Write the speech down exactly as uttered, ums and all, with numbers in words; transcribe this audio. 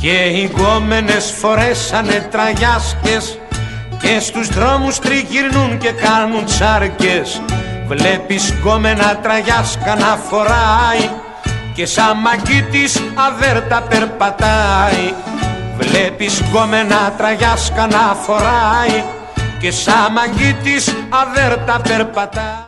Και οι γκόμενες φορέσανε τραγιάσκες και στους δρόμους τριγυρνούν και κάνουν τσάρκες. Βλέπεις γκόμενα τραγιάσκα να φοράει και σαν μαγκί της αβέρτα περπατάει. Βλέπεις γκόμενα τραγιάσκα να φοράει και σαν μαγκί της αβέρτα περπατάει.